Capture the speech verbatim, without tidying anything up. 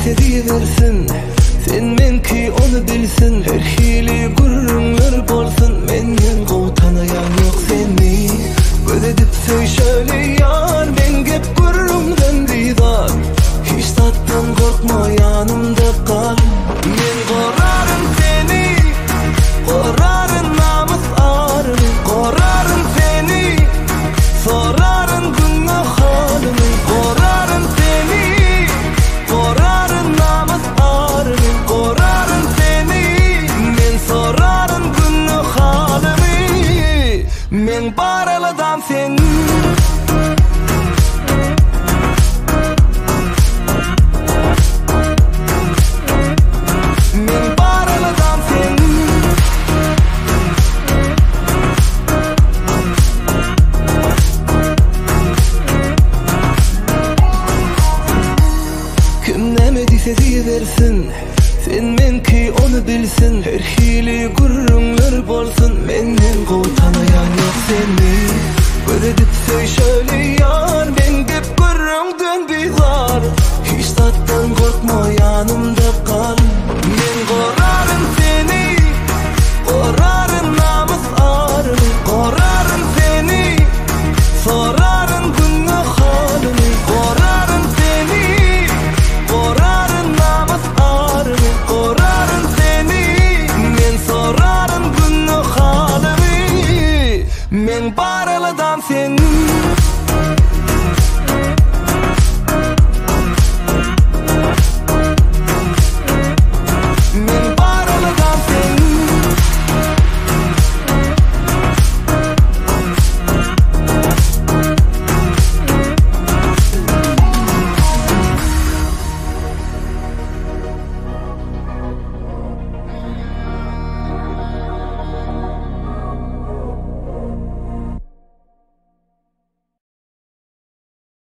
dese diyiversin, sen menki onu bilsin. Her hili gurrunlar bolsun, menden gowtanayan yok seni. Ödedip söy şöyle yar, ben gep gurrumdan didar. Hiç tattan korkma, yanımda kal. Men korarım seni, korarım namus arını, korarım seni, sorarım günah halını. Korarım seni, korarım namus arını, korarım seni, men sorarım günah halını. Men baraladan seni. Diyiversin, sen menki onu bilsin. Her hili gurrunlar bolsun, menden gowtanayan yok seni. Ödedip söy şöyle yar, ben gep gurrumdan bizar. Hiç tattan korkma, yanımda kal.